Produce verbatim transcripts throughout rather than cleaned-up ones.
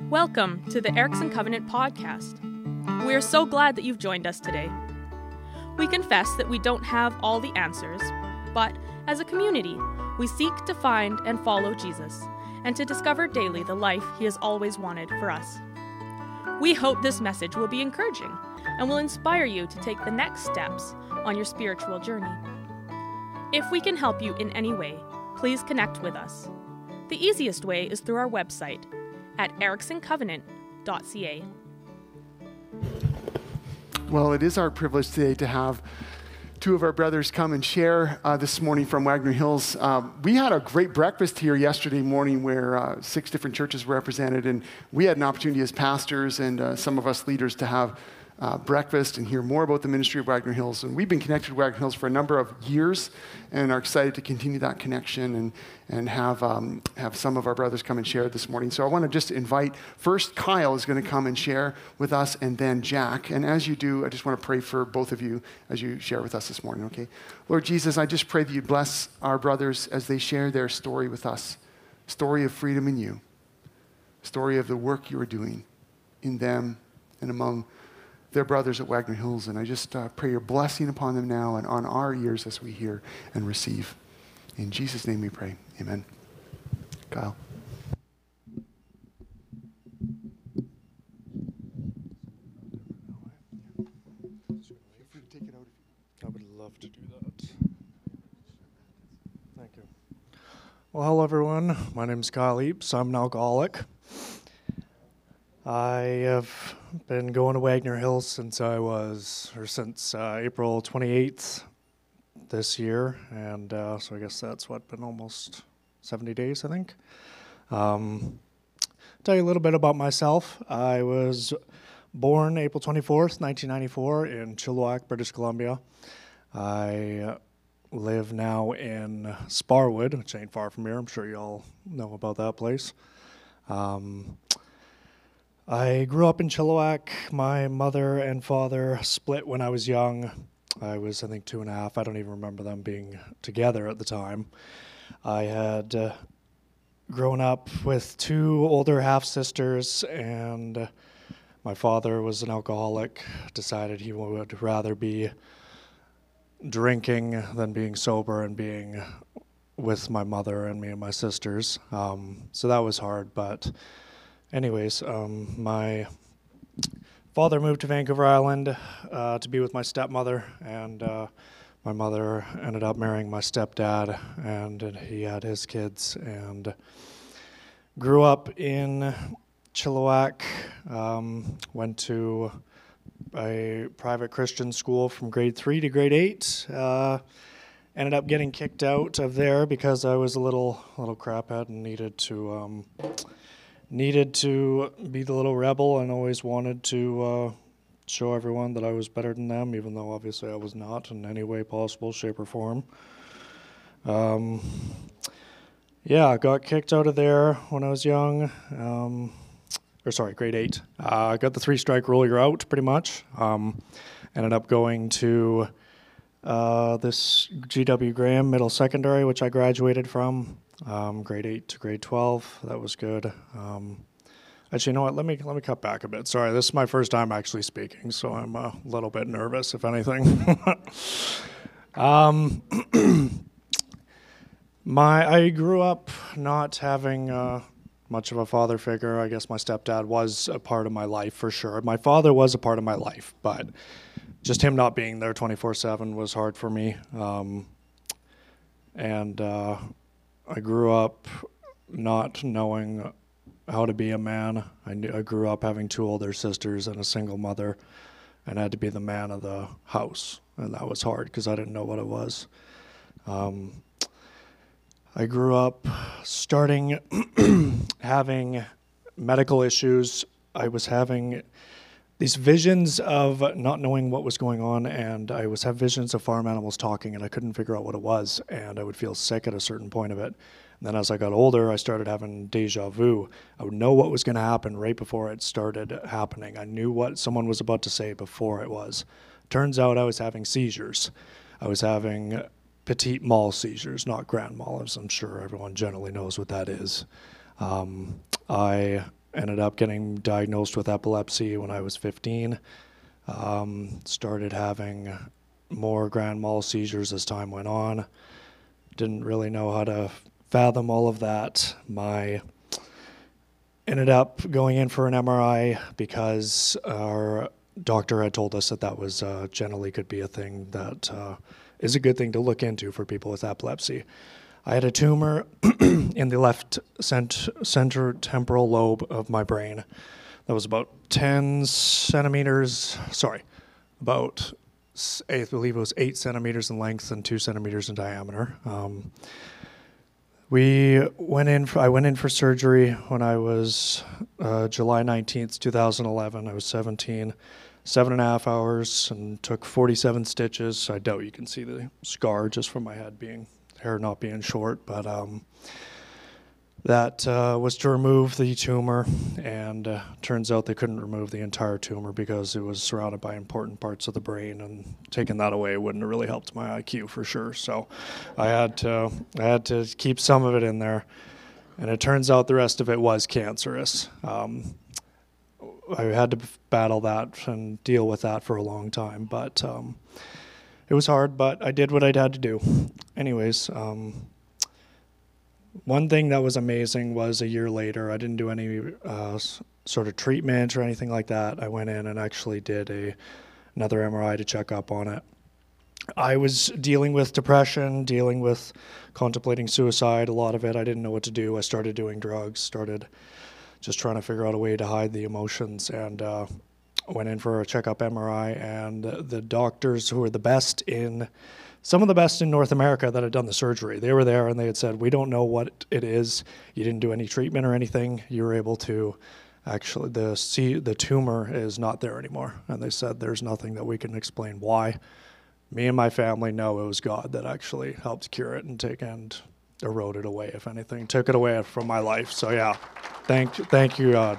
Welcome to the Erickson Covenant podcast. We are so glad that you've joined us today. We confess that we don't have all the answers, but as a community, we seek to find and follow Jesus and to discover daily the life he has always wanted for us. We hope this message will be encouraging and will inspire you to take the next steps on your spiritual journey. If we can help you in any way, please connect with us. The easiest way is through our website at erickson covenant dot c a. Well, it is our privilege today to have two of our brothers come and share uh, this morning from Wagner Hills. Uh, we had a great breakfast here yesterday morning where uh, six different churches were represented, and we had an opportunity as pastors and uh, some of us leaders to have uh, breakfast and hear more about the ministry of Wagner Hills. And we've been connected to Wagner Hills for a number of years and are excited to continue that connection and, and have, um, have some of our brothers come and share this morning. So I want to just invite, first Kyle is going to come and share with us, and then Jack. And as you do, I just want to pray for both of you as you share with us this morning, okay? Lord Jesus, I just pray that you bless our brothers as they share their story with us, story of freedom in you, story of the work you are doing in them and among their brothers at Wagner Hills. And I just uh, pray your blessing upon them now and on our ears as we hear and receive. In Jesus' name we pray. Amen. Kyle. I would love to do that. Thank you. Well, hello everyone. My name is Kyle Eaps. I'm an alcoholic. I have been going to Wagner Hills since I was, or since uh, April twenty-eighth this year, and uh, so I guess that's what, been almost seventy days, I think. Um, tell you a little bit about myself. I was born April twenty-fourth, nineteen ninety-four in Chilliwack, British Columbia. I live now in Sparwood, which ain't far from here. I'm sure you all know about that place. Um, I grew up in Chilliwack. My mother and father split when I was young. I was, I think, two and a half. I don't even remember them being together at the time. I had uh, grown up with two older half-sisters, and uh, my father was an alcoholic, decided he would rather be drinking than being sober and being with my mother and me and my sisters. Um, so that was hard, but anyways, um, my father moved to Vancouver Island uh, to be with my stepmother, and uh, my mother ended up marrying my stepdad, and, and he had his kids, and grew up in Chilliwack, um, went to a private Christian school from grade three to grade eight, uh, ended up getting kicked out of there because I was a little little craphead and needed to um, needed to be the little rebel, and always wanted to uh, show everyone that I was better than them, even though obviously I was not in any way possible, shape, or form. Um, yeah, I got kicked out of there when I was young, um, or sorry, grade eight. Uh, I got the three-strike rule, you're out, pretty much. Um, ended up going to uh, this G W Graham Middle Secondary, which I graduated from. Um, grade eight to grade twelve, that was good. Um, actually, you know what, let me let me cut back a bit. Sorry, this is my first time actually speaking, so I'm a little bit nervous, if anything. um, my I grew up not having uh, much of a father figure. I guess my stepdad was a part of my life for sure. My father was a part of my life, but just him not being there twenty-four seven was hard for me. Um, and uh, I grew up not knowing how to be a man. I, knew, I grew up having two older sisters and a single mother, and I had to be the man of the house, and that was hard because I didn't know what it was. Um, I grew up starting having medical issues. I was having these visions of not knowing what was going on, and I was have visions of farm animals talking, and I couldn't figure out what it was, and I would feel sick at a certain point of it. And then as I got older, I started having deja vu. I would know what was going to happen right before it started happening. I knew what someone was about to say before it was. Turns out I was having seizures. I was having petit mal seizures, not grand mal, as I'm sure everyone generally knows what that is. Um, I ended up getting diagnosed with epilepsy when I was fifteen. Um, started having more grand mal seizures as time went on. Didn't really know how to fathom all of that. My ended up going in for an M R I because our doctor had told us that that was uh, generally could be a thing that uh, is a good thing to look into for people with epilepsy. I had a tumor in the left cent- center temporal lobe of my brain that was about ten centimeters, sorry, about, I believe it was eight centimeters in length and two centimeters in diameter. Um, we went in, for, I went in for surgery when I was uh, July nineteenth, twenty eleven. I was seventeen, seven and a half hours and took forty-seven stitches. I doubt you can see the scar just from my head being, hair not being short, but um, that uh, was to remove the tumor, and uh, turns out they couldn't remove the entire tumor because it was surrounded by important parts of the brain, and taking that away wouldn't have really helped my I Q for sure. So I had to I had to keep some of it in there, and it turns out the rest of it was cancerous. Um, I had to battle that and deal with that for a long time, but um, it was hard, but I did what I'd had to do. Anyways, um, one thing that was amazing was a year later, I didn't do any uh, s- sort of treatment or anything like that. I went in and actually did a another M R I to check up on it. I was dealing with depression, dealing with contemplating suicide, a lot of it. I didn't know what to do. I started doing drugs, started just trying to figure out a way to hide the emotions, and uh, went in for a checkup M R I, and the doctors who were the best in Some of the best in North America that had done the surgery, they were there and they had said, we don't know what it is. You didn't do any treatment or anything. You were able to actually, the see, the tumor is not there anymore. And they said, there's nothing that we can explain why. Me and my family know it was God that actually helped cure it and take and erode it away, if anything. Took it away from my life. So yeah, thank, thank you, God.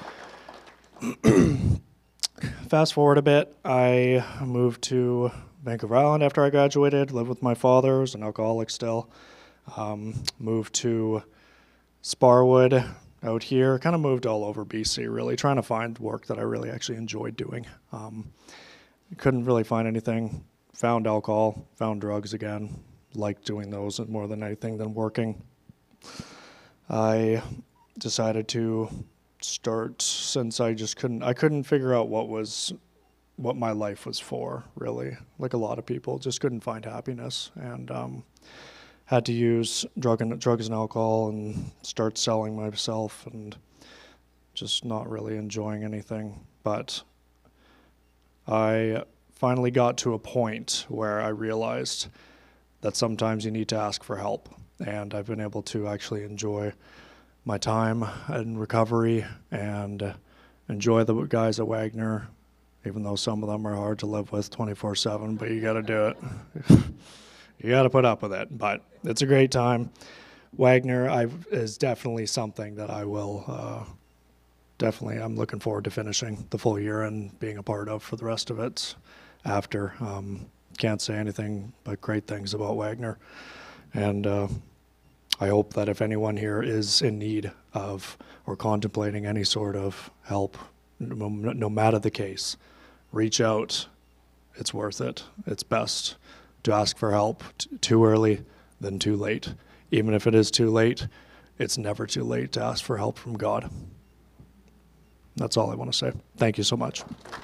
Fast forward a bit, I moved to Vancouver Island after I graduated, lived with my father, was an alcoholic still. Um, moved to Sparwood out here, kind of moved all over B C, really, trying to find work that I really actually enjoyed doing. Um, couldn't really find anything. Found alcohol, found drugs again, liked doing those more than anything than working. I decided to start, since I just couldn't, I couldn't figure out what was what my life was for, really. Like a lot of people, just couldn't find happiness, and um, had to use drug and drugs and alcohol and start selling myself, and just not really enjoying anything. But I finally got to a point where I realized that sometimes you need to ask for help, and I've been able to actually enjoy my time in recovery and enjoy the guys at Wagner, even though some of them are hard to live with twenty-four seven, but you got to do it. You got to put up with it, but it's a great time. Wagner I, is definitely something that I will uh, definitely, I'm looking forward to finishing the full year and being a part of for the rest of it after. Um, can't say anything but great things about Wagner. And uh, I hope that if anyone here is in need of or contemplating any sort of help, no, no matter the case, reach out. It's worth it. It's best to ask for help t- too early than too late. Even if it is too late, it's never too late to ask for help from God. That's all I want to say. Thank you so much.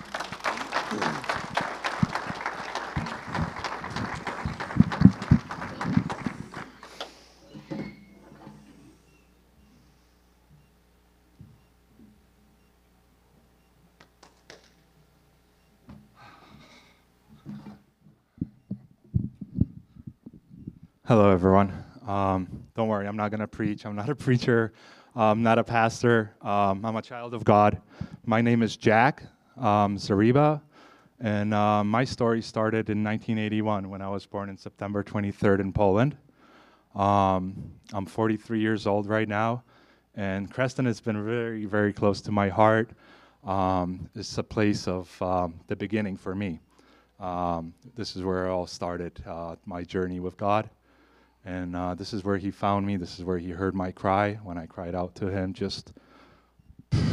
Hello, everyone. Um, don't worry, I'm not going to preach. I'm not a preacher. I'm not a pastor. Um, I'm a child of God. My name is Jack um, Zariba, and uh, my story started in nineteen eighty-one when I was born on September twenty-third in Poland. Um, I'm forty-three years old right now, and Creston has been very, very close to my heart. Um, it's a place of um, the beginning for me. Um, this is where it all started, uh, my journey with God. And uh, this is where he found me. This is where he heard my cry when I cried out to him just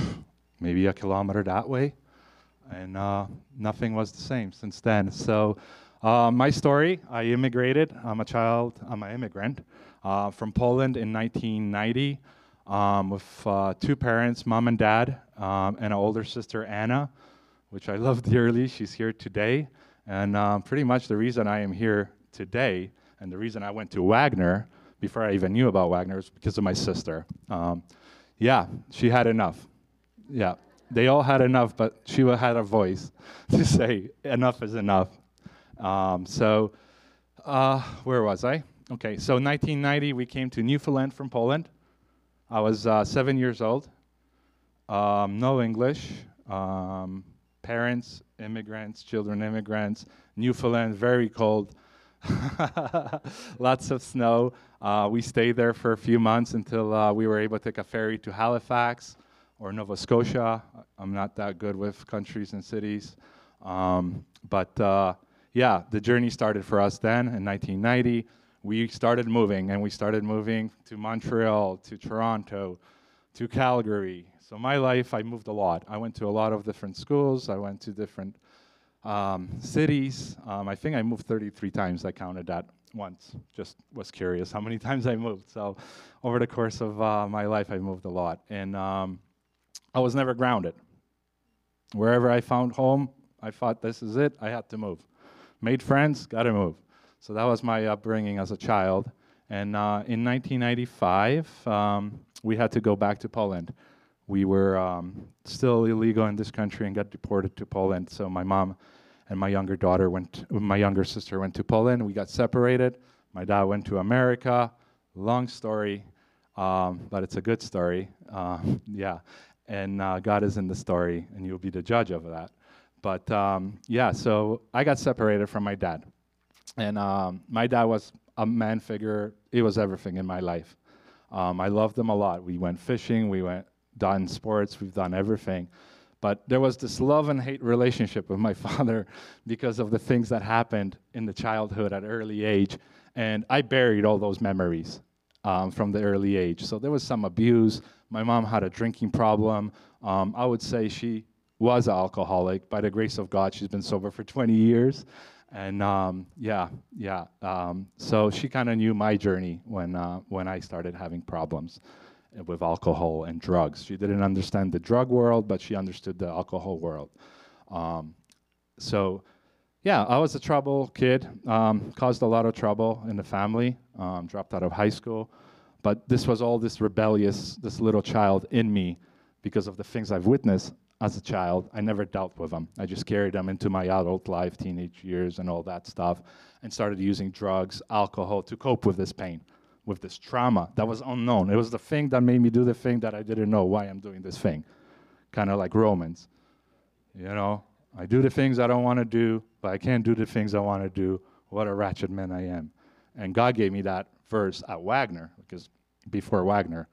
maybe a kilometer that way. And uh, nothing was the same since then. So uh, my story, I immigrated. I'm a child, I'm an immigrant uh, from Poland in nineteen ninety um, with uh, two parents, mom and dad, um, and an older sister, Anna, which I love dearly. She's here today. And um, pretty much the reason I am here today and the reason I went to Wagner before I even knew about Wagner was because of my sister. Um, yeah, she had enough. Yeah, they all had enough, but she had a voice to say enough is enough. Um, so uh, where was I? Okay, so nineteen ninety, we came to Newfoundland from Poland. I was uh, seven years old, um, no English, um, parents, immigrants, children, immigrants, Newfoundland, very cold, lots of snow. Uh, we stayed there for a few months until uh, we were able to take a ferry to Halifax or Nova Scotia. I'm not that good with countries and cities. Um, but uh, yeah, the journey started for us then in nineteen ninety. We started moving, and we started moving to Montreal, to Toronto, to Calgary. So my life, I moved a lot. I went to a lot of different schools. I went to different um, cities. Um, I think I moved thirty-three times. I counted that once. Just was curious how many times I moved. So over the course of uh, my life, I moved a lot. And um, I was never grounded. Wherever I found home, I thought this is it. I had to move. Made friends, got to move. So that was my upbringing as a child. And uh, in nineteen ninety-five, um, we had to go back to Poland. We were um, still illegal in this country and got deported to Poland. So my mom and my younger daughter went, my younger sister went to Poland. We got separated. My dad went to America. Long story, um, but it's a good story. Uh, yeah, and uh, God is in the story, and you'll be the judge of that. But um, yeah, so I got separated from my dad. And um, my dad was a man figure. He was everything in my life. Um, I loved him a lot. We went fishing. We went done sports. We've done everything. But there was this love and hate relationship with my father because of the things that happened in the childhood at early age. And I buried all those memories um, from the early age. So there was some abuse. My mom had a drinking problem. Um, I would say she was an alcoholic. By the grace of God, she's been sober for twenty years. And um, yeah, yeah. Um, so she kind of knew my journey when uh, when I started having problems with alcohol and drugs. She didn't understand the drug world, but she understood the alcohol world. Um, so yeah, I was a trouble kid, um, caused a lot of trouble in the family, um, dropped out of high school. But this was all this rebellious, this little child in me because of the things I've witnessed. As a child, I never dealt with them. I just carried them into my adult life, teenage years, and all that stuff, and started using drugs, alcohol to cope with this pain, with this trauma that was unknown. It was the thing that made me do the thing that I didn't know why I'm doing this thing, kind of like Romans. You know, I do the things I don't want to do, but I can't do the things I want to do. What a wretched man I am. And God gave me that verse at Wagner, because before Wagner,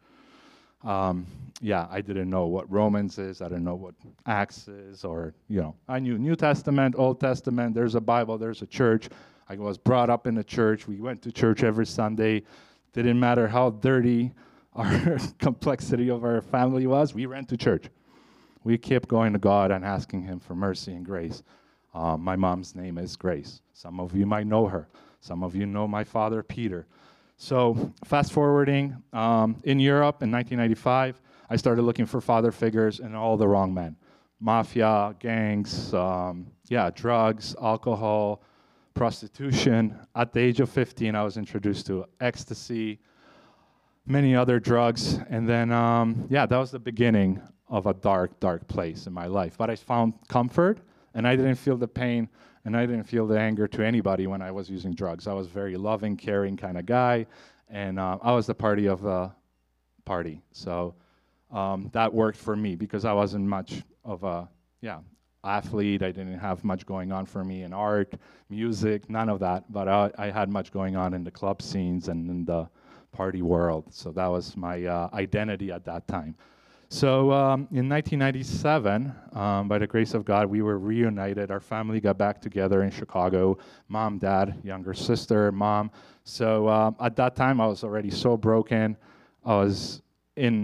Um, yeah, I didn't know what Romans is. I didn't know what Acts is, or, you know, I knew New Testament, Old Testament, there's a Bible, there's a church. I was brought up in a church. We went to church every Sunday. Didn't matter how dirty our complexity of our family was, we ran to church. We kept going to God and asking him for mercy and grace. Um, my mom's name is Grace. Some of you might know her. Some of you know my father, Peter. So fast forwarding, um, in Europe in nineteen ninety-five, I started looking for father figures and all the wrong men. Mafia, gangs, um, yeah, drugs, alcohol, prostitution. At the age of fifteen, I was introduced to ecstasy, many other drugs. And then, um, yeah, that was the beginning of a dark, dark place in my life. But I found comfort, and I didn't feel the pain, and I didn't feel the anger to anybody when I was using drugs. I was a very loving, caring kind of guy, and uh, I was the party of the party. So um, that worked for me because I wasn't much of a, yeah, athlete. I didn't have much going on for me in art, music, none of that. But I, I had much going on in the club scenes and in the party world. So that was my uh, identity at that time. So um, in nineteen ninety-seven, um, by the grace of God, we were reunited. Our family got back together in Chicago. Mom, dad, younger sister, mom. So um, at that time, I was already so broken. I was in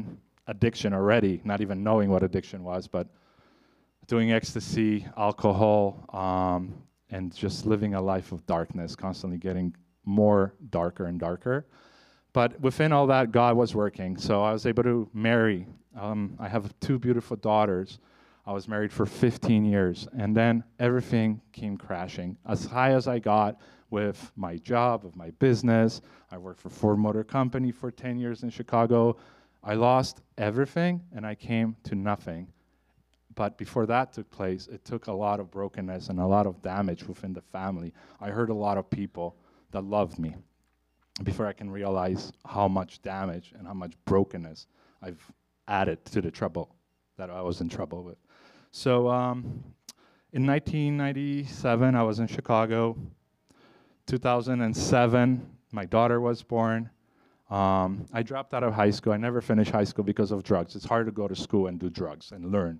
addiction already, not even knowing what addiction was, but doing ecstasy, alcohol, um, and just living a life of darkness, constantly getting more darker and darker. But within all that, God was working. So I was able to marry. Um, I have two beautiful daughters. I was married for fifteen years, and then everything came crashing. As high as I got with my job, with my business, I worked for Ford Motor Company for ten years in Chicago. I lost everything, and I came to nothing. But before that took place, it took a lot of brokenness and a lot of damage within the family. I hurt a lot of people that loved me before I can realize how much damage and how much brokenness I've added to the trouble that I was in trouble with. So um, in nineteen ninety-seven, I was in Chicago. two thousand seven, my daughter was born. Um, I dropped out of high school. I never finished high school because of drugs. It's hard to go to school and do drugs and learn.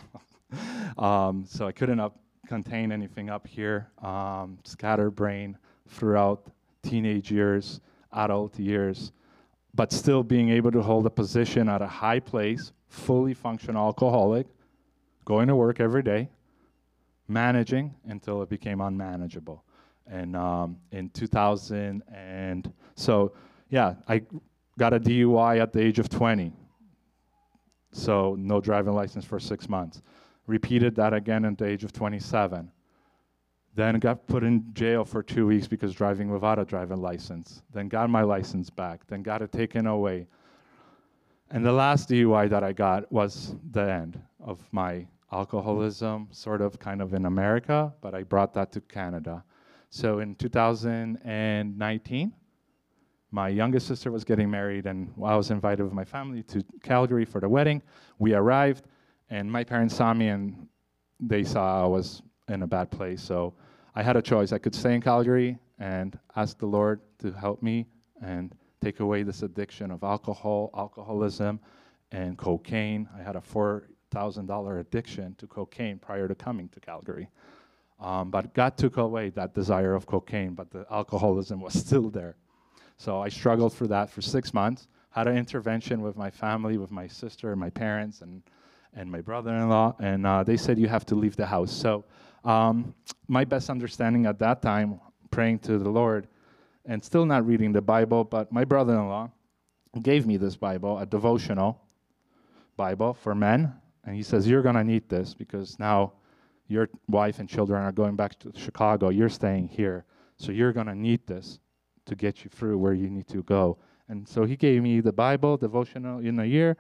um, so I couldn't up contain anything up here. Um, scatterbrain throughout teenage years, adult years, but still being able to hold a position at a high place, fully functional alcoholic, going to work every day, managing until it became unmanageable. And um, in two thousand, and so, yeah, I got a D U I at the age of twenty. So no driving license for six months. Repeated that again at the age of twenty-seven. Then got put in jail for two weeks because driving without a driving license. Then got my license back. Then got it taken away. And the last D U I that I got was the end of my alcoholism, sort of kind of in America, but I brought that to Canada. So in two thousand nineteen, my youngest sister was getting married, and I was invited with my family to Calgary for the wedding. We arrived, and my parents saw me, and they saw I was in a bad place. So I had a choice. I could stay in Calgary and ask the Lord to help me and take away this addiction of alcohol, alcoholism, and cocaine. I had a four thousand dollars addiction to cocaine prior to coming to Calgary. Um, but God took away that desire of cocaine, but the alcoholism was still there. So I struggled for that for six months, had an intervention with my family, with my sister and my parents and, and my brother-in-law, and uh, they said, you have to leave the house. So um, my best understanding at that time, praying to the Lord, and still not reading the Bible, but my brother-in-law gave me this Bible, a devotional Bible for men, and he says, you're going to need this because now your wife and children are going back to Chicago, you're staying here, so you're going to need this to get you through where you need to go. And so he gave me the Bible devotional in a year,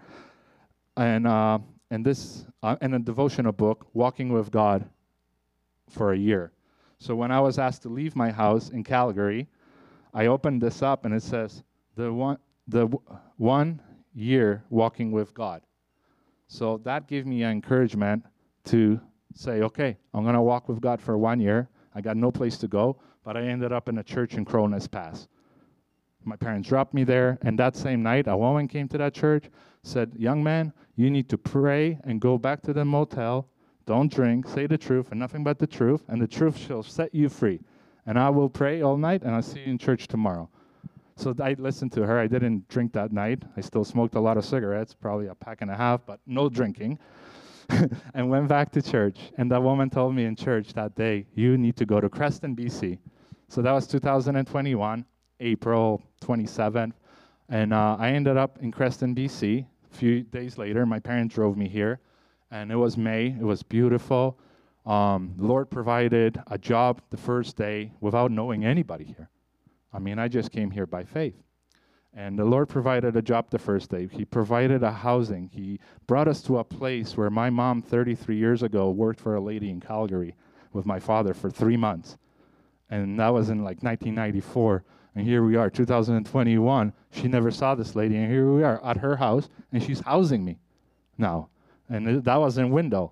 and uh, and this uh, and a devotional book, Walking with God, for a year. So when I was asked to leave my house in Calgary, I opened this up, and it says the one the w- one year walking with God. So that gave me encouragement to say, okay, I'm going to walk with God for one year. I got no place to go, but I ended up in a church in Cronus Pass. My parents dropped me there, and that same night, a woman came to that church, said, young man, you need to pray and go back to the motel. Don't drink, say the truth and nothing but the truth, and the truth shall set you free. And I will pray all night, and I'll see you in church tomorrow. So I listened to her. I didn't drink that night. I still smoked a lot of cigarettes, probably a pack and a half, but no drinking. And went back to church. And that woman told me in church that day, you need to go to Creston, B C. So that was two thousand twenty-one, April twenty-seventh. And uh, I ended up in Creston, B C. A few days later, my parents drove me here. And it was May. It was beautiful. Um, the Lord provided a job the first day without knowing anybody here. I mean, I just came here by faith. And the Lord provided a job the first day. He provided a housing. He brought us to a place where my mom, thirty-three years ago, worked for a lady in Calgary with my father for three months. And that was in like nineteen ninety-four. And here we are, two thousand twenty-one. She never saw this lady. And here we are at her house, and she's housing me now. And it, that was in Window.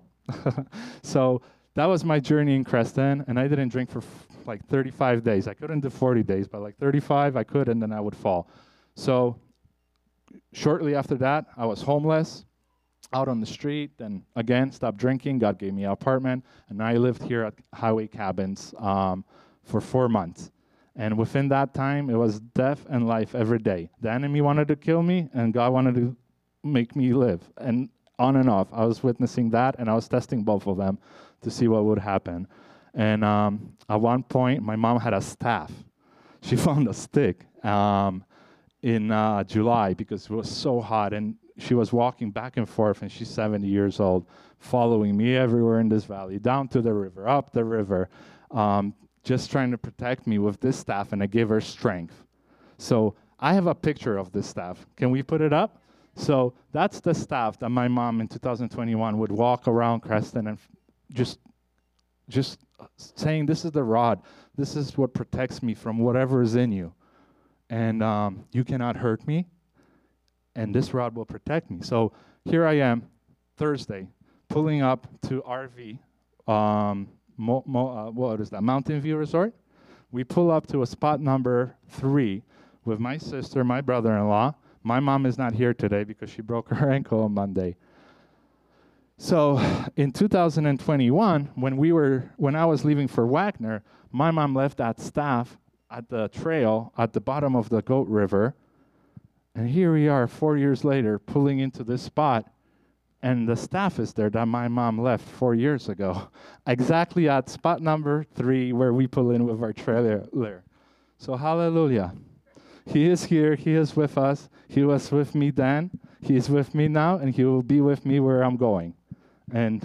So that was my journey in Creston. And I didn't drink for f- like thirty-five days. I couldn't do forty days, but like thirty-five, I could, and then I would fall. So shortly after that, I was homeless, out on the street, and again, stopped drinking. God gave me an apartment, and I lived here at Highway Cabins um, for four months. And within that time, it was death and life every day. The enemy wanted to kill me, and God wanted to make me live. And on and off, I was witnessing that, and I was testing both of them to see what would happen. And um, at one point, my mom had a staff. She found a stick um, in uh, July because it was so hot, and she was walking back and forth, and she's seventy years old, following me everywhere in this valley, down to the river, up the river, um, just trying to protect me with this staff, and I gave her strength. So I have a picture of this staff. Can we put it up? So that's the staff that my mom in two thousand twenty-one would walk around Creston and f- just, just saying, this is the rod. This is what protects me from whatever is in you. And um, you cannot hurt me, and this rod will protect me. So here I am, Thursday, pulling up to R V, um, Mo, Mo, uh, what is that, Mountain View Resort? We pull up to a spot number three with my sister, my brother-in-law. My mom is not here today because she broke her ankle on Monday. So in two thousand twenty-one, when we were, when I was leaving for Wagner, my mom left that staff at the trail at the bottom of the Goat River. And here we are four years later pulling into this spot, and the staff is there that my mom left four years ago, exactly at spot number three where we pull in with our trailer. So hallelujah. He is here. He is with us. He was with me then. He is with me now, and he will be with me where I'm going. And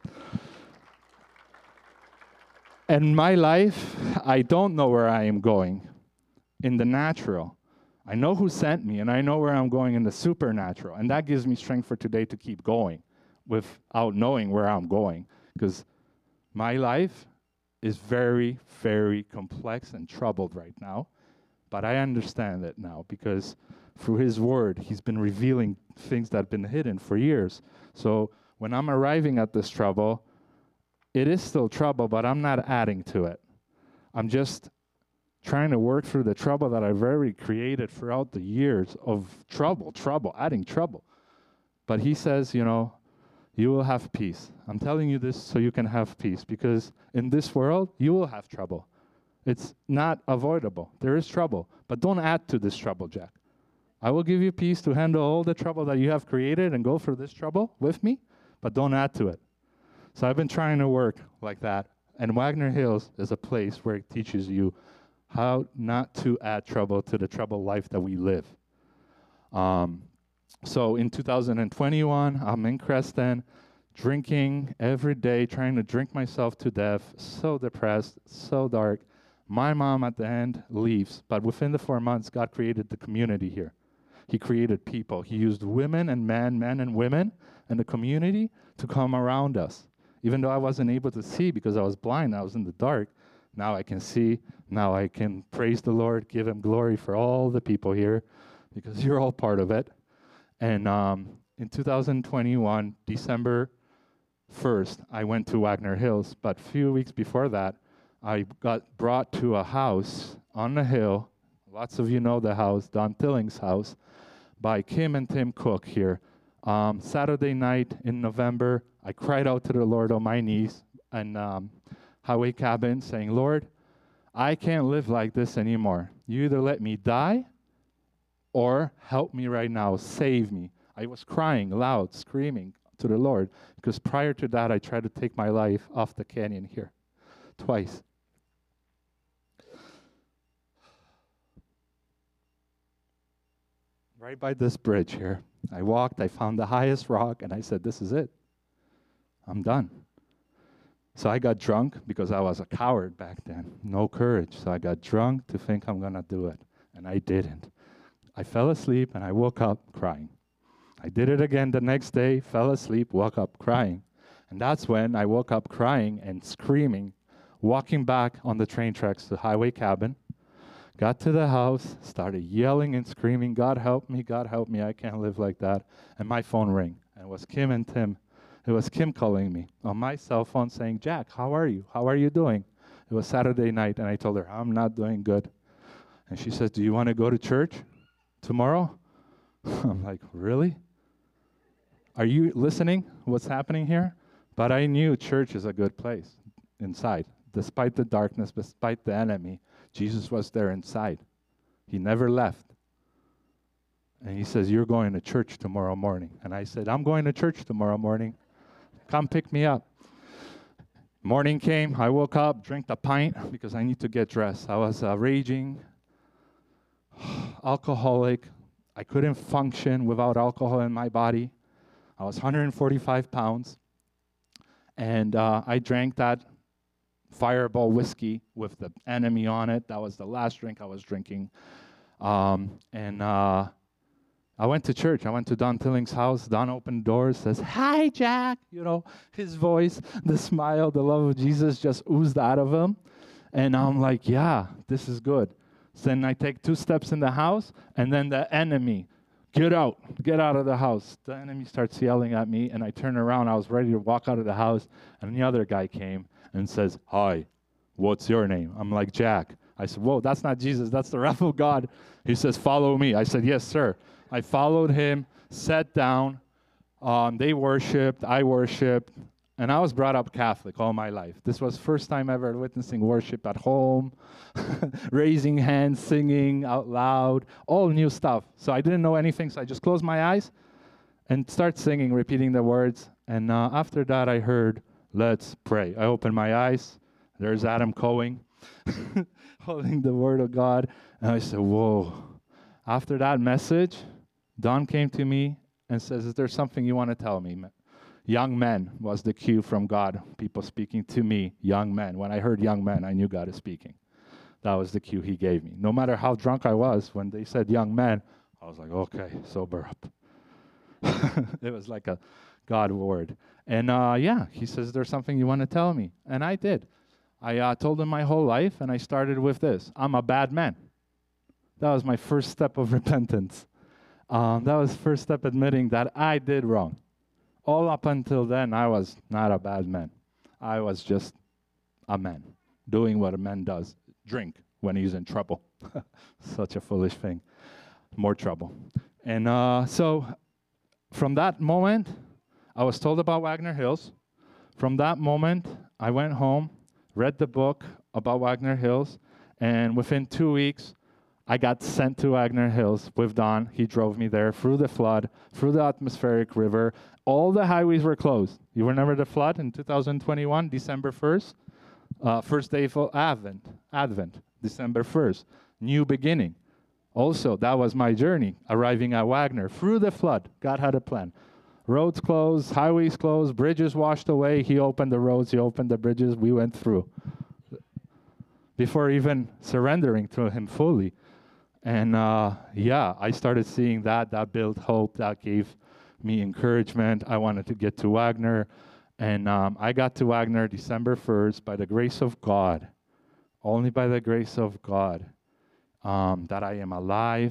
in my life, I don't know where I am going in the natural. I know who sent me, and I know where I'm going in the supernatural. And that gives me strength for today to keep going without knowing where I'm going. Because my life is very, very complex and troubled right now. But I understand it now because through his word, he's been revealing things that have been hidden for years. So when I'm arriving at this trouble, it is still trouble, but I'm not adding to it. I'm just trying to work through the trouble that I've already created throughout the years of trouble, trouble, adding trouble. But he says, you know, you will have peace. I'm telling you this so you can have peace, because in this world, you will have trouble. It's not avoidable. There is trouble, but don't add to this trouble, Jack. I will give you peace to handle all the trouble that you have created and go through this trouble with me, but don't add to it. So I've been trying to work like that, and Wagner Hills is a place where it teaches you how not to add trouble to the troubled life that we live. Um, so in two thousand twenty-one, I'm in Creston, drinking every day, trying to drink myself to death, so depressed, so dark. My mom at the end leaves, but within the four months, God created the community here. He created people. He used women and men, men and women, and the community to come around us. Even though I wasn't able to see because I was blind, I was in the dark, now I can see. Now I can praise the Lord, give him glory for all the people here, because you're all part of it. And um, in two thousand twenty-one, December first, I went to Wagner Hills, but a few weeks before that, I got brought to a house on the hill. Lots of you know the house, Don Tilling's house, by Kim and Tim Cook here. Um, Saturday night in November, I cried out to the Lord on my knees in um, Highway Cabin, saying, Lord, I can't live like this anymore. You either let me die or help me right now, save me. I was crying loud, screaming to the Lord, because prior to that, I tried to take my life off the canyon here twice. Right by this bridge here, I walked, I found the highest rock, and I said, this is it. I'm done. So I got drunk because I was a coward back then, no courage. So I got drunk to think I'm going to do it, and I didn't. I fell asleep, and I woke up crying. I did it again the next day, fell asleep, woke up crying. And that's when I woke up crying and screaming, walking back on the train tracks to Highway Cabin. Got to the house, started yelling and screaming, God help me, God help me, I can't live like that. And my phone rang, and it was Kim and Tim. It was Kim calling me on my cell phone saying, Jack, how are you? How are you doing? It was Saturday night, and I told her, I'm not doing good. And she said, do you want to go to church tomorrow? I'm like, really? Are you listening what's happening here? But I knew church is a good place inside. Despite the darkness, despite the enemy, Jesus was there inside. He never left. And he says, you're going to church tomorrow morning. And I said, I'm going to church tomorrow morning. Come pick me up. Morning came, I woke up, drank a pint because I need to get dressed. I was uh, raging, alcoholic. I couldn't function without alcohol in my body. I was one hundred forty-five pounds. And uh, I drank that Fireball whiskey with the enemy on it. That was the last drink I was drinking. Um, and uh, I went to church. I went to Don Tilling's house. Don opened doors, says, hi, Jack. You know, his voice, the smile, the love of Jesus just oozed out of him. And I'm like, yeah, this is good. So then I take two steps in the house, and then the enemy, get out, get out of the house. The enemy starts yelling at me, and I turn around. I was ready to walk out of the house, and the other guy came and says, hi, what's your name? I'm like, Jack. I said, whoa, that's not Jesus. That's the wrath of God. He says, follow me. I said, yes, sir. I followed him, sat down. Um, they worshipped. I worshipped. And I was brought up Catholic all my life. This was first time ever witnessing worship at home, raising hands, singing out loud, all new stuff. So I didn't know anything, so I just closed my eyes and start singing, repeating the words. And uh, after that, I heard, let's pray. I opened my eyes. There's Adam Coing holding the word of God. And I said, whoa. After that message, Don came to me and says, is there something you want to tell me? Young men was the cue from God. People speaking to me, young men. When I heard young men, I knew God is speaking. That was the cue he gave me. No matter how drunk I was, when they said young men, I was like, okay, sober up. It was like a God word. And uh, yeah, he says, there's something you want to tell me. And I did. I uh, told him my whole life, and I started with this. I'm a bad man. That was my first step of repentance. Um, that was first step admitting that I did wrong. All up until then, I was not a bad man. I was just a man, doing what a man does, drink when he's in trouble. Such a foolish thing. More trouble. And uh, so from that moment, I was told about Wagner Hills. From that moment, I went home, read the book about Wagner Hills, and within two weeks, I got sent to Wagner Hills with Don. He drove me there through the flood, through the atmospheric river. All the highways were closed. You remember the flood in two thousand twenty-one, December first? Uh, first day of Advent, Advent, December first. New beginning. Also, that was my journey, arriving at Wagner through the flood. God had a plan. Roads closed, highways closed, bridges washed away. He opened the roads, he opened the bridges, we went through. Before even surrendering to him fully. And uh, yeah, I started seeing that. That built hope. That gave me encouragement. I wanted to get to Wagner. And um, I got to Wagner December first by the grace of God. Only by the grace of God um, that I am alive.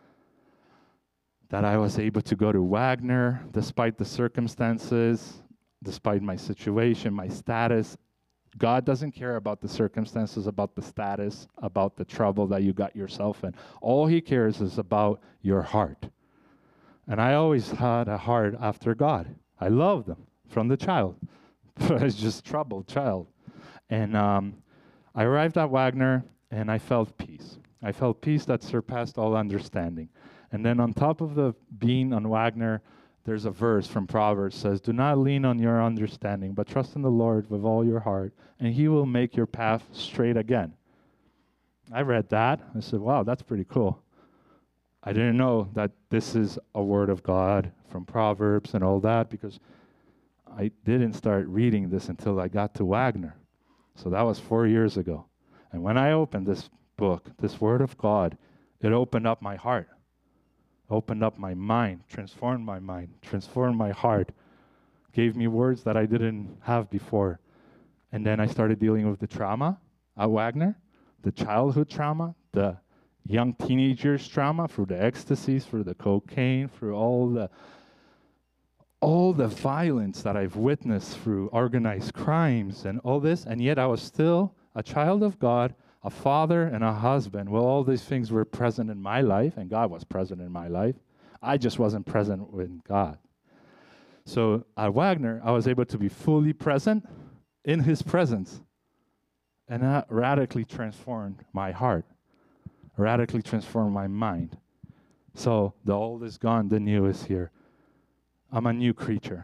That I was able to go to Wagner despite the circumstances, despite my situation, my status. God doesn't care about the circumstances, about the status, about the trouble that you got yourself in. All he cares is about your heart. And I always had a heart after God. I loved him from the child. I was just a troubled child. And um, I arrived at Wagner, and I felt peace. I felt peace that surpassed all understanding. And then on top of the being on Wagner, there's a verse from Proverbs that says, do not lean on your understanding, but trust in the Lord with all your heart, and he will make your path straight again. I read that. I said, wow, that's pretty cool. I didn't know that this is a word of God from Proverbs and all that, because I didn't start reading this until I got to Wagner. So that was four years ago. And when I opened this book, this word of God, it opened up my heart. Opened up my mind, transformed my mind, transformed my heart, gave me words that I didn't have before. And then I started dealing with the trauma at Wagner, the childhood trauma, the young teenagers trauma, through the ecstasies, through the cocaine, through all the all the violence that I've witnessed through organized crimes and all this, and yet I was still a child of God, a father and a husband. Well, all these things were present in my life, and God was present in my life. I just wasn't present with God. So at Wagner, I was able to be fully present in his presence. And that radically transformed my heart, radically transformed my mind. So the old is gone, the new is here. I'm a new creature.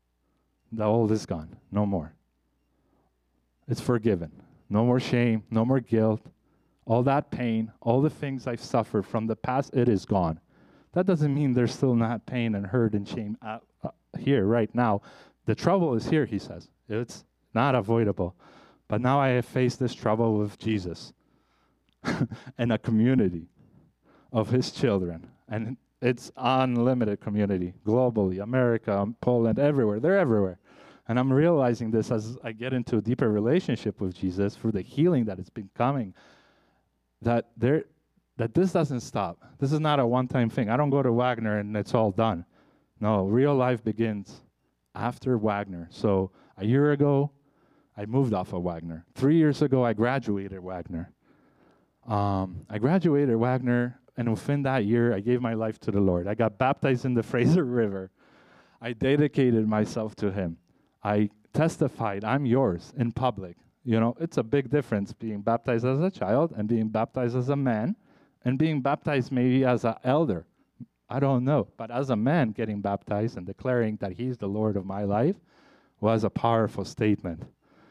The old is gone, no more. It's forgiven. No more shame, no more guilt. All that pain, all the things I've suffered from the past, it is gone. That doesn't mean there's still not pain and hurt and shame uh, uh, here right now. The trouble is here, he says. It's not avoidable. But now I have faced this trouble with Jesus and a community of his children. And it's unlimited community, globally, America, Poland, everywhere. They're everywhere. And I'm realizing this as I get into a deeper relationship with Jesus through the healing that has been coming, that there, that this doesn't stop. This is not a one-time thing. I don't go to Wagner and it's all done. No, real life begins after Wagner. So a year ago, I moved off of Wagner. Three years ago, I graduated Wagner. Um, I graduated Wagner, and within that year, I gave my life to the Lord. I got baptized in the Fraser River. I dedicated myself to him. I testified, I'm yours, in public. You know, it's a big difference being baptized as a child and being baptized as a man and being baptized maybe as an elder. I don't know. But as a man getting baptized and declaring that he's the Lord of my life was a powerful statement.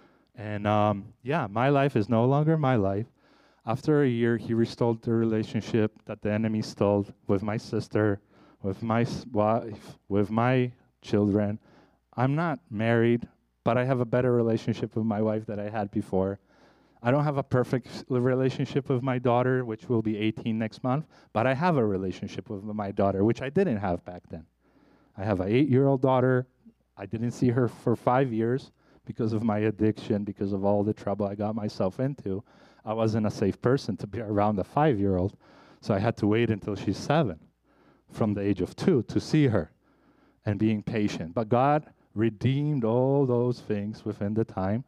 And um, yeah, my life is no longer my life. After a year, he restored the relationship that the enemy stole with my sister, with my wife, with my children. I'm not married, but I have a better relationship with my wife than I had before. I don't have a perfect relationship with my daughter, which will be eighteen next month, but I have a relationship with my daughter, which I didn't have back then. I have an eight-year-old daughter. I didn't see her for five years because of my addiction, because of all the trouble I got myself into. I wasn't a safe person to be around a five-year-old, so I had to wait until she's seven, from the age of two, to see her and being patient. But God redeemed all those things within the time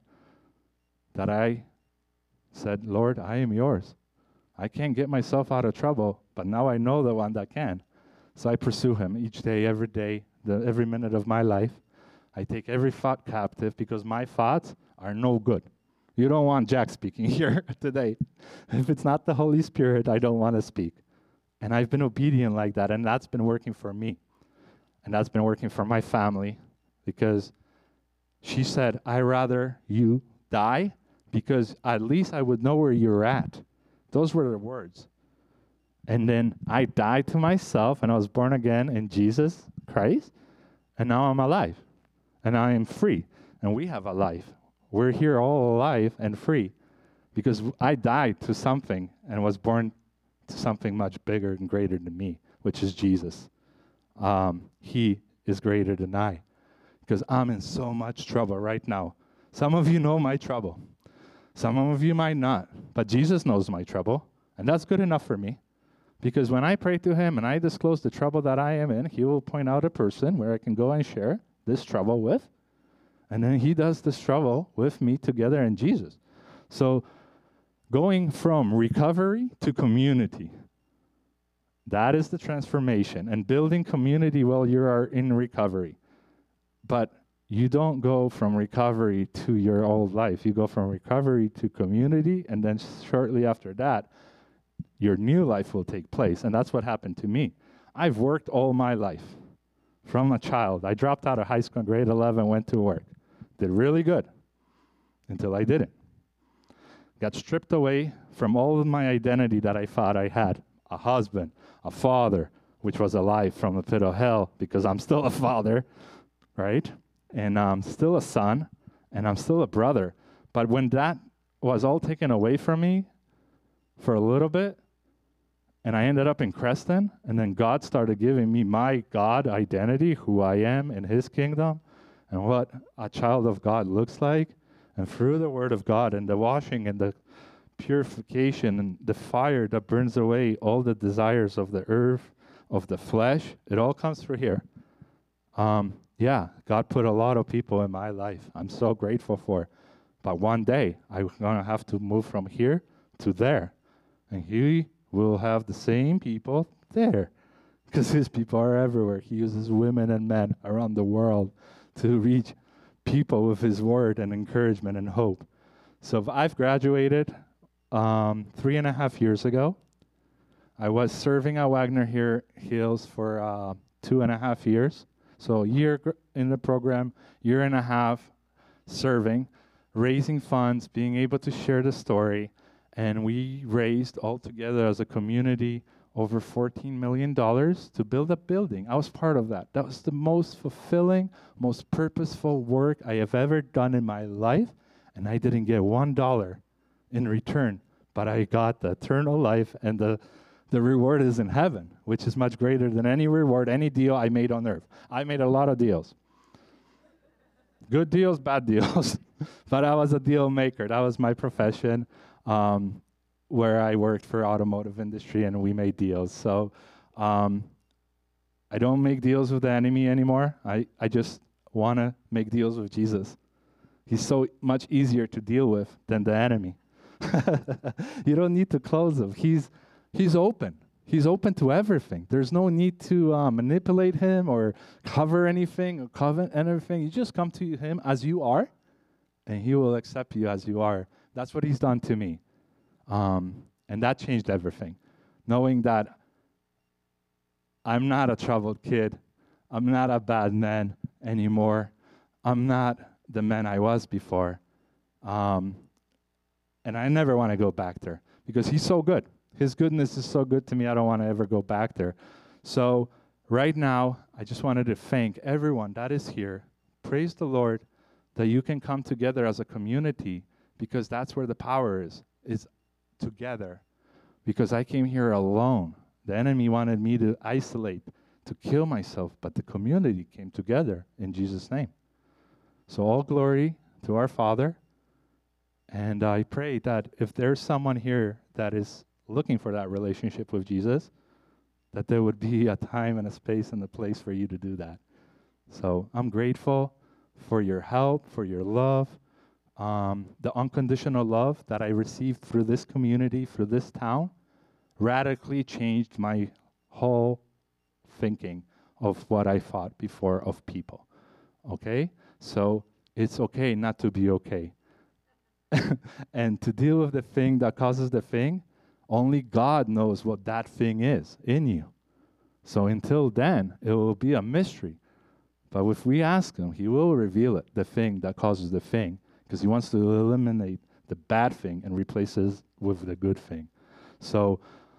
that I said, Lord, I am yours. I can't get myself out of trouble, but now I know the one that can. So I pursue him each day, every day, the, every minute of my life. I take every thought captive because my thoughts are no good. You don't want Jack speaking here today. If it's not the Holy Spirit, I don't want to speak. And I've been obedient like that, and that's been working for me. And that's been working for my family because she said, I'd rather you die because at least I would know where you're at. Those were the words. And then I died to myself, and I was born again in Jesus Christ, and now I'm alive, and I am free, and we have a life. We're here all alive and free because I died to something and was born to something much bigger and greater than me, which is Jesus. Um, he is greater than I because I'm in so much trouble right now. Some of you know my trouble. Some of you might not, but Jesus knows my trouble, and that's good enough for me because when I pray to him and I disclose the trouble that I am in, he will point out a person where I can go and share this trouble with, and then he does this trouble with me together in Jesus. So going from recovery to community, that is the transformation, and building community while you are in recovery. But you don't go from recovery to your old life. You go from recovery to community, and then shortly after that, your new life will take place. And that's what happened to me. I've worked all my life from a child. I dropped out of high school in grade eleven, went to work. Did really good until I didn't. Got stripped away from all of my identity that I thought I had. A husband, a father, which was alive from the pit of hell because I'm still a father, right? And I'm still a son, and I'm still a brother. But when that was all taken away from me for a little bit, and I ended up in Creston, and then God started giving me my God identity, who I am in his kingdom, and what a child of God looks like, and through the word of God and the washing and the purification and the fire that burns away all the desires of the earth, of the flesh, it all comes through here. Um, yeah, God put a lot of people in my life. I'm so grateful for. But one day, I'm going to have to move from here to there. And he will have the same people there because his people are everywhere. He uses women and men around the world to reach people with his word and encouragement and hope. So I've graduated um, three and a half years ago. I was serving at Wagner here, Hills for uh, two and a half years. So a year gr- in the program, year and a half serving, raising funds, being able to share the story. And we raised all together as a community over fourteen million dollars to build a building. I was part of that. That was the most fulfilling, most purposeful work I have ever done in my life. And I didn't get one dollar in return, but I got the eternal life, and the, the reward is in heaven, which is much greater than any reward, any deal I made on earth. I made a lot of deals. Good deals, bad deals. But I was a deal maker. That was my profession, um, where I worked for automotive industry, and we made deals. So um, I don't make deals with the enemy anymore. I, I just want to make deals with Jesus. He's so much easier to deal with than the enemy. You don't need to close him. He's, he's open. He's open to everything. There's no need to uh, manipulate him or cover anything or covet anything. You just come to him as you are, and he will accept you as you are. That's what he's done to me. Um, and that changed everything. Knowing that I'm not a troubled kid. I'm not a bad man anymore. I'm not the man I was before. Um, and I never want to go back there because he's so good. His goodness is so good to me, I don't want to ever go back there. So right now, I just wanted to thank everyone that is here. Praise the Lord that you can come together as a community, because that's where the power is, is together. Because I came here alone. The enemy wanted me to isolate, to kill myself, but the community came together in Jesus' name. So all glory to our Father. And I pray that if there's someone here that is looking for that relationship with Jesus, that there would be a time and a space and a place for you to do that. So I'm grateful for your help, for your love, um, the unconditional love that I received through this community, through this town, radically changed my whole thinking of what I thought before of people. Okay? So it's okay not to be okay. And to deal with the thing that causes the thing, only God knows what that thing is in you. So until then, it will be a mystery. But if we ask him, he will reveal it, the thing that causes the thing, because he wants to eliminate the bad thing and replace it with the good thing. So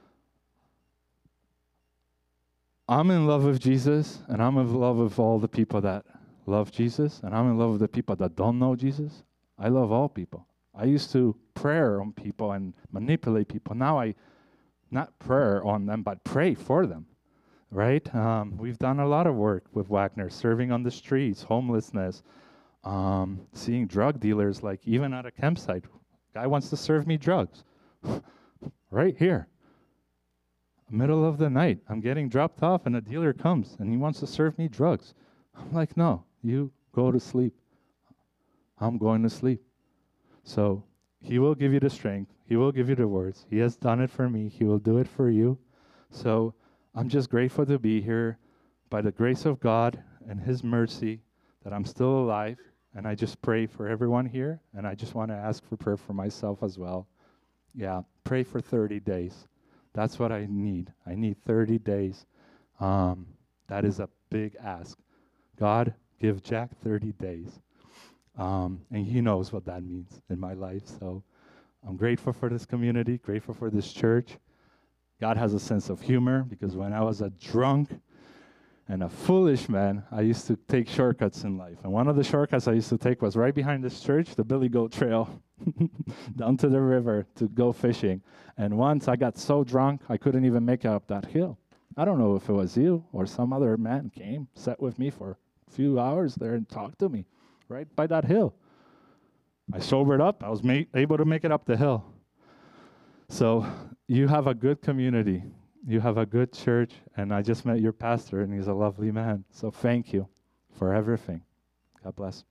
I'm in love with Jesus, and I'm in love with all the people that love Jesus, and I'm in love with the people that don't know Jesus. I love all people. I used to prayer on people and manipulate people. Now I, not prayer on them, but pray for them, right? Um, we've done a lot of work with Wagner, serving on the streets, homelessness, um, seeing drug dealers, like even at a campsite. Guy wants to serve me drugs, right here. Middle of the night, I'm getting dropped off, and a dealer comes, and he wants to serve me drugs. I'm like, no, you go to sleep. I'm going to sleep. So he will give you the strength. He will give you the words. He has done it for me. He will do it for you. So I'm just grateful to be here by the grace of God and his mercy that I'm still alive. And I just pray for everyone here. And I just want to ask for prayer for myself as well. Yeah, pray for thirty days. That's what I need. I need thirty days. Um, that is a big ask. God, give Jack thirty days. Um, and he knows what that means in my life. So I'm grateful for this community, grateful for this church. God has a sense of humor, because when I was a drunk and a foolish man, I used to take shortcuts in life. And one of the shortcuts I used to take was right behind this church, the Billy Goat Trail, down to the river to go fishing. And once I got so drunk, I couldn't even make it up that hill. I don't know if it was you or some other man came, sat with me for a few hours there and talked to me right by that hill. I sobered up. I was ma- able to make it up the hill. So you have a good community. You have a good church. And I just met your pastor, and he's a lovely man. So thank you for everything. God bless.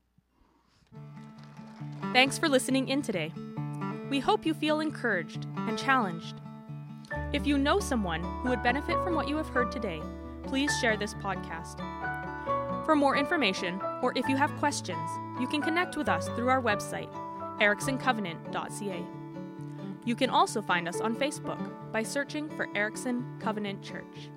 Thanks for listening in today. We hope you feel encouraged and challenged. If you know someone who would benefit from what you have heard today, please share this podcast. For more information, or if you have questions, you can connect with us through our website, erickson covenant dot c a. You can also find us on Facebook by searching for Erickson Covenant Church.